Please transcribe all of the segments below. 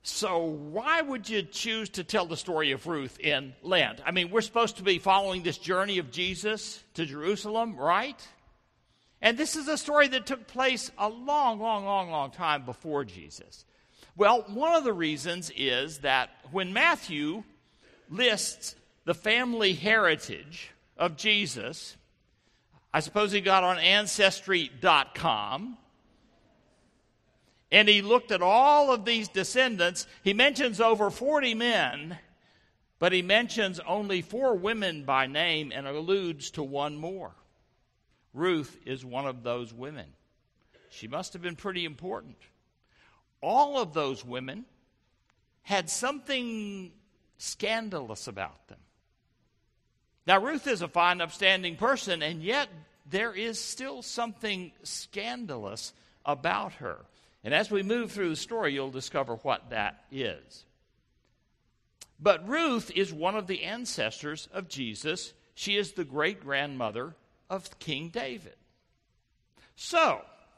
So why would you choose to tell the story of Ruth in Lent? I mean, we're supposed to be following this journey of Jesus to Jerusalem, right? And this is a story that took place a long time before Jesus. Well, one of the reasons is that when Matthew lists the family heritage of Jesus, I suppose he got on Ancestry.com, and he looked at all of these descendants. He mentions over 40 men, but he mentions only 4 women by name and alludes to one more. Ruth is one of those women. She must have been pretty important. All of those women had something scandalous about them. Now, Ruth is a fine, upstanding person, and yet there is still something scandalous about her. And as we move through the story, you'll discover what that is. But Ruth is one of the ancestors of Jesus. She is the great-grandmother of King David. So,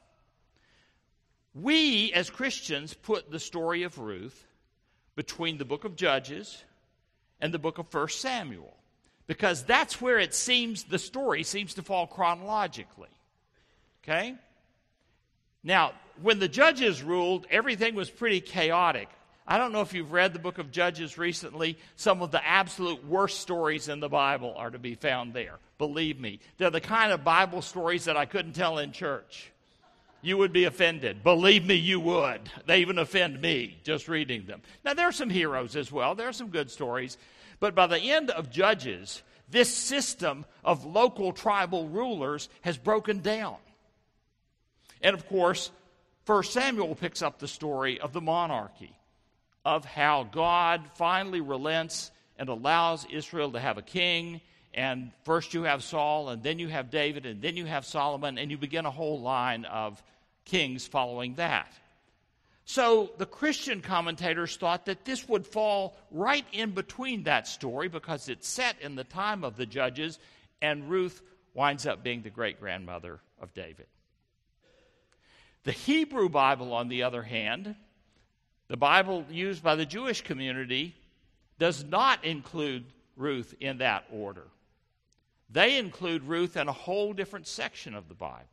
we as Christians put the story of Ruth between the book of Judges and the book of 1 Samuel, because that's where it seems the story seems to fall chronologically. Okay? Now, when the Judges ruled, everything was pretty chaotic. I don't know if you've read the book of Judges recently. Some of the absolute worst stories in the Bible are to be found there. Believe me, they're the kind of Bible stories that I couldn't tell in church. You would be offended. Believe me, you would. They even offend me just reading them. Now, there are some heroes as well. There are some good stories. But by the end of Judges, this system of local tribal rulers has broken down. And of course, 1 Samuel picks up the story of the monarchy, of how God finally relents and allows Israel to have a king. And first you have Saul, and then you have David, and then you have Solomon, and you begin a whole line of kings following that. So the Christian commentators thought that this would fall right in between that story because it's set in the time of the Judges, and Ruth winds up being the great-grandmother of David. The Hebrew Bible, on the other hand, the Bible used by the Jewish community, does not include Ruth in that order. They include Ruth in a whole different section of the Bible.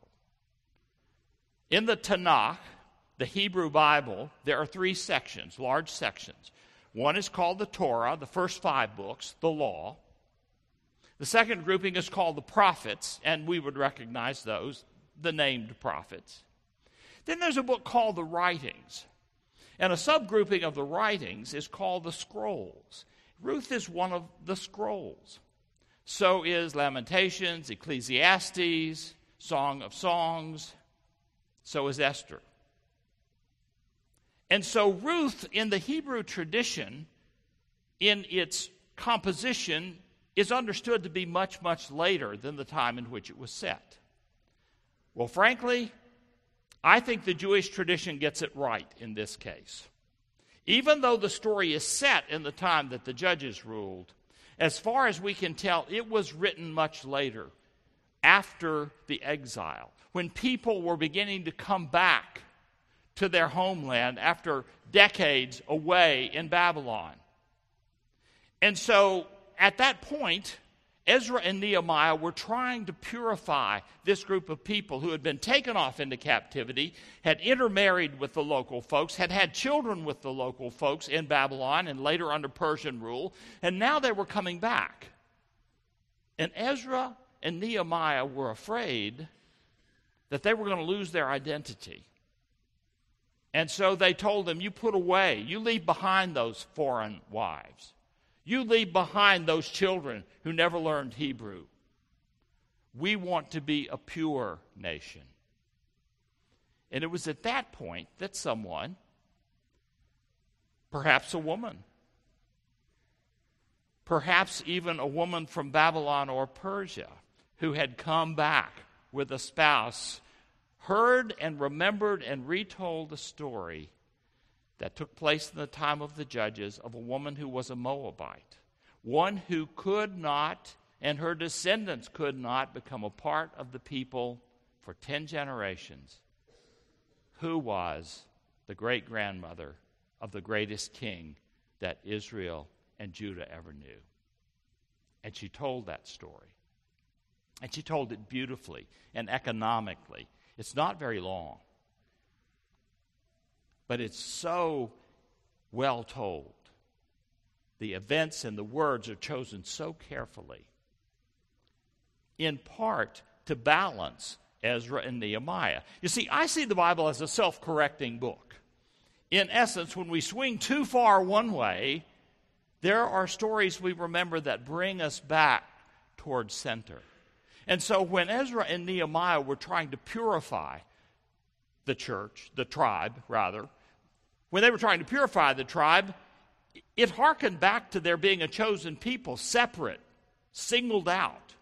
In the Tanakh, the Hebrew Bible, there are 3 sections, large sections. One is called the Torah, the first 5 books, the law. The second grouping is called the prophets, and we would recognize those, the named prophets. Then there's a book called the writings. And a subgrouping of the writings is called the scrolls. Ruth is one of the scrolls. So is Lamentations, Ecclesiastes, Song of Songs. So is Esther. And so Ruth, in the Hebrew tradition, in its composition, is understood to be much later than the time in which it was set. Well, frankly, I think the Jewish tradition gets it right in this case. Even though the story is set in the time that the Judges ruled, as far as we can tell, it was written much later, after the exile, when people were beginning to come back to their homeland after decades away in Babylon. And so, at that point, Ezra and Nehemiah were trying to purify this group of people who had been taken off into captivity, had intermarried with the local folks, had had children with the local folks in Babylon and later under Persian rule, and now they were coming back. And Ezra and Nehemiah were afraid that they were going to lose their identity. And so they told them, you put away, you leave behind those foreign wives. You leave behind those children who never learned Hebrew. We want to be a pure nation. And it was at that point that someone, perhaps a woman, perhaps even a woman from Babylon or Persia, who had come back with a spouse, heard and remembered and retold the story that took place in the time of the Judges of a woman who was a Moabite, one who could not, and her descendants could not, become a part of the people for 10 generations, who was the great-grandmother of the greatest king that Israel and Judah ever knew. And she told that story. And she told it beautifully and economically. It's not very long, but it's so well told. The events and the words are chosen so carefully, in part to balance Ezra and Nehemiah. You see, I see the Bible as a self-correcting book. In essence, when we swing too far one way, there are stories we remember that bring us back towards center. And so when Ezra and Nehemiah were trying to purify the church, the tribe, rather, when they were trying to purify the tribe, it harkened back to their being a chosen people, separate, singled out.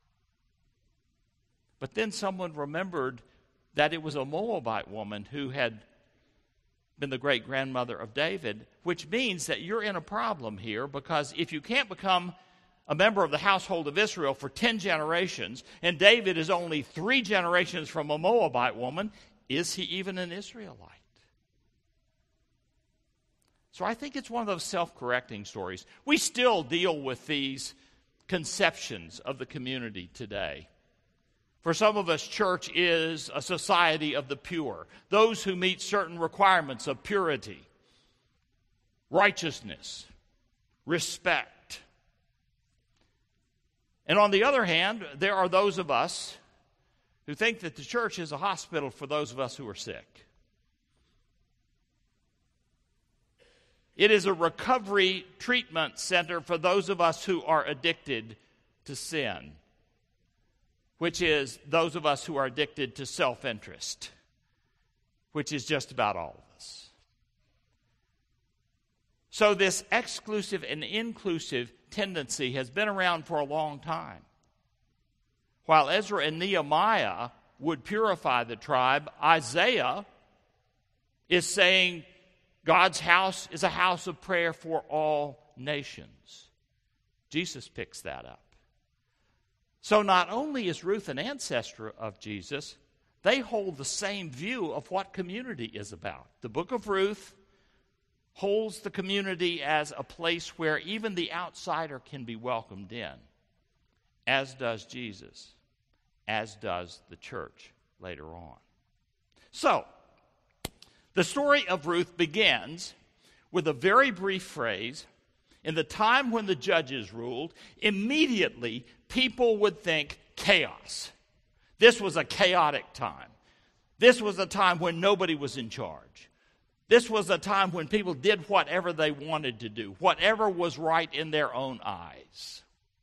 But then someone remembered that it was a Moabite woman who had been the great-grandmother of David, which means that you're in a problem here, because if you can't become a member of the household of Israel for 10 generations, and David is only 3 generations from a Moabite woman, is he even an Israelite? So I think it's one of those self-correcting stories. We still deal with these conceptions of the community today. For some of us, church is a society of the pure, those who meet certain requirements of purity, righteousness, respect. And on the other hand, there are those of us who think that the church is a hospital for those of us who are sick. It is a recovery treatment center for those of us who are addicted to sin, which is those of us who are addicted to self-interest, which is just about all of us. So this exclusive and inclusive tendency has been around for a long time. While Ezra and Nehemiah would purify the tribe, Isaiah is saying God's house is a house of prayer for all nations. Jesus picks that up. So not only is Ruth an ancestor of Jesus, they hold the same view of what community is about. The book of Ruth holds the community as a place where even the outsider can be welcomed in, as does Jesus, as does the church later on. So, the story of Ruth begins with a very brief phrase. In the time when the judges ruled, immediately people would think chaos. This was a chaotic time. This was a time when nobody was in charge. This was a time when people did whatever they wanted to do, whatever was right in their own eyes.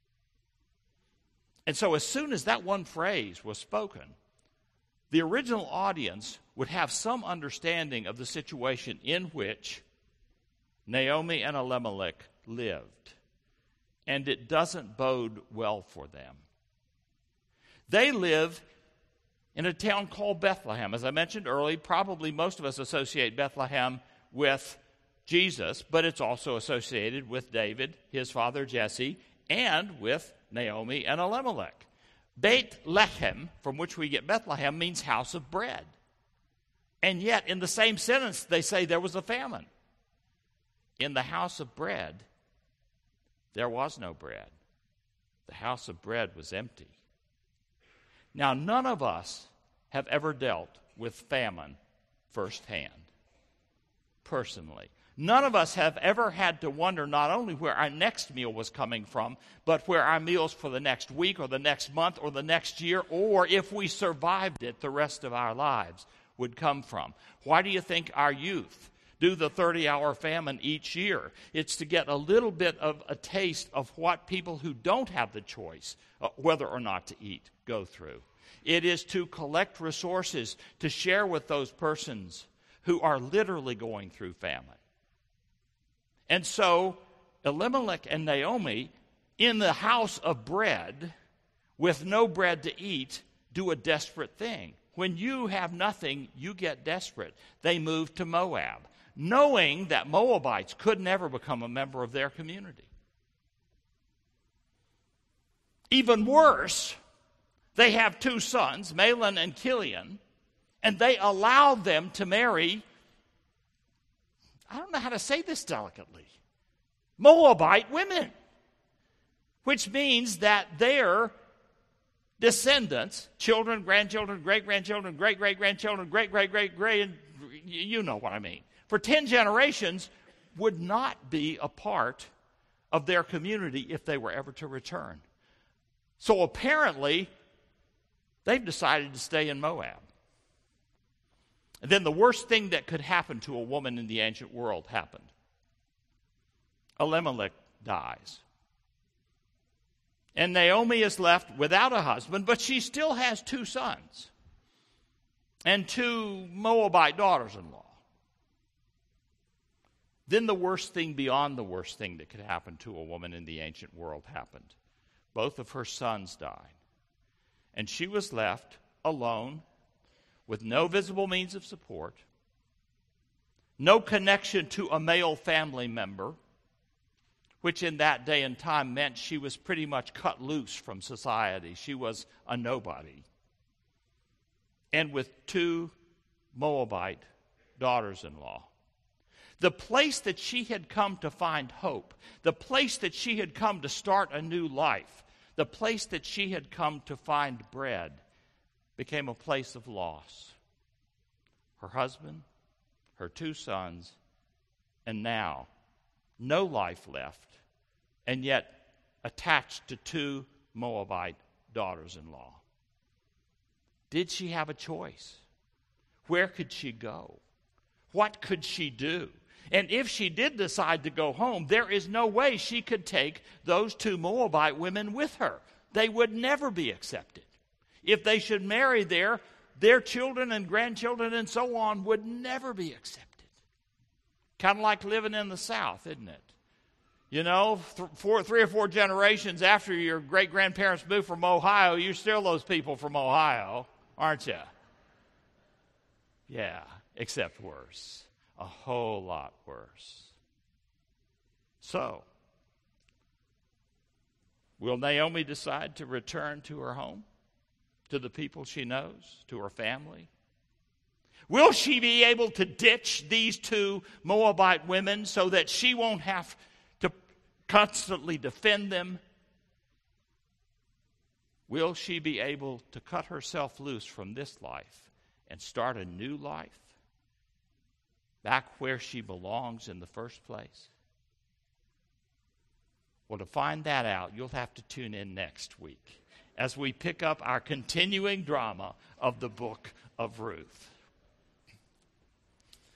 And so as soon as that one phrase was spoken, the original audience would have some understanding of the situation in which Naomi and Elimelech lived. And it doesn't bode well for them. They live in a town called Bethlehem. As I mentioned earlier, probably most of us associate Bethlehem with Jesus, but it's also associated with David, his father Jesse, and with Naomi and Elimelech. Beit Lechem, from which we get Bethlehem, means house of bread. And yet, in the same sentence, they say there was a famine. In the house of bread, there was no bread. The house of bread was empty. Now, none of us have ever dealt with famine firsthand, personally. None of us have ever had to wonder not only where our next meal was coming from, but where our meals for the next week or the next month or the next year, or if we survived it the rest of our lives, would come from. Why do you think our youth do the 30-hour famine each year? It's to get a little bit of a taste of what people who don't have the choice whether or not to eat go through. It is to collect resources to share with those persons who are literally going through famine. And so Elimelech and Naomi, in the house of bread, with no bread to eat, do a desperate thing. When you have nothing, you get desperate. They move to Moab, knowing that Moabites could never become a member of their community. Even worse, they have 2 sons, Mahlon and Chilion, and they allowed them to marry, I don't know how to say this delicately, Moabite women, which means that their descendants, children, grandchildren, great-grandchildren, great-great-grandchildren, great-great-great-great, you know what I mean, for 10 generations would not be a part of their community if they were ever to return. So apparently, they've decided to stay in Moab. And then the worst thing that could happen to a woman in the ancient world happened. Elimelech dies. And Naomi is left without a husband, but she still has 2 sons and 2 Moabite daughters-in-law. Then the worst thing beyond the worst thing that could happen to a woman in the ancient world happened. Both of her sons died. And she was left alone with no visible means of support, no connection to a male family member, which in that day and time meant she was pretty much cut loose from society. She was a nobody. And with 2 Moabite daughters-in-law. The place that she had come to find hope, the place that she had come to start a new life, the place that she had come to find bread, became a place of loss. Her husband, her 2 sons, and now no life left, and yet attached to 2 Moabite daughters-in-law. Did she have a choice? Where could she go? What could she do? And if she did decide to go home, there is no way she could take those 2 Moabite women with her. They would never be accepted. If they should marry there, their children and grandchildren and so on would never be accepted. Kind of like living in the South, isn't it? You know, 3 or 4 generations after your great-grandparents moved from Ohio, you're still those people from Ohio, aren't you? Yeah, except worse. A whole lot worse. So, will Naomi decide to return to her home, to the people she knows, to her family? Will she be able to ditch these 2 Moabite women so that she won't have to constantly defend them? Will she be able to cut herself loose from this life and start a new life back where she belongs in the first place? Well, to find that out, you'll have to tune in next week as we pick up our continuing drama of the book of Ruth.